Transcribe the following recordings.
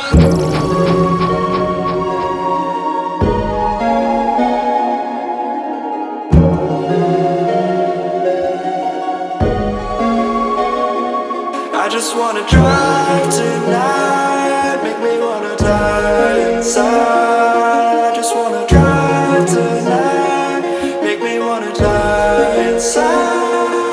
I just wanna drive tonight, make me wanna die inside. I just wanna drive tonight, make me wanna die inside.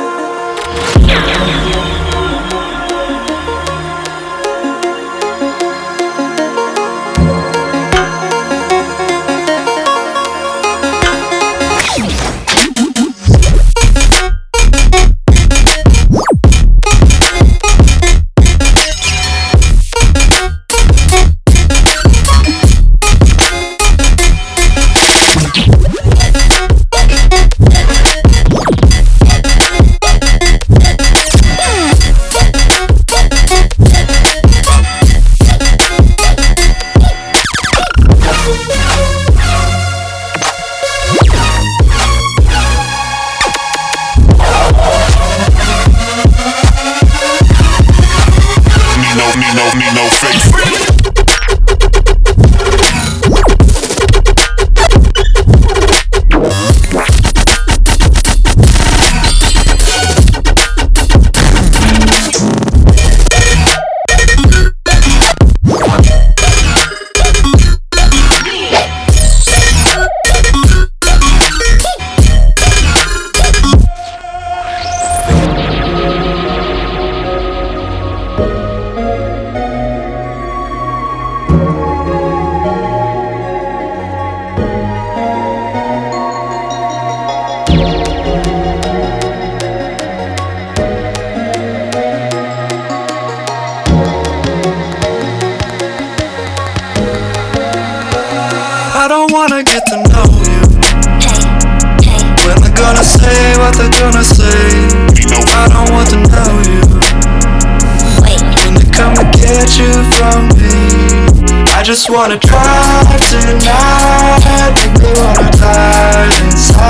No fake. I don't wanna get to know you. When they're gonna say what they're gonna say, I don't want to know you. When they come to get you from me, I just wanna drive tonight, make me wanna die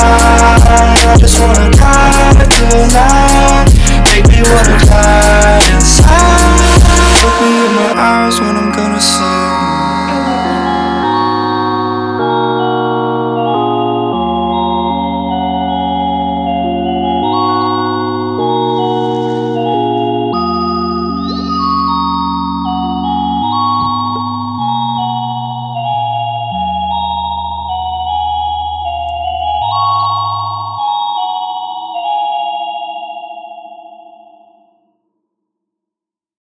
inside. I just wanna drive tonight, make me wanna die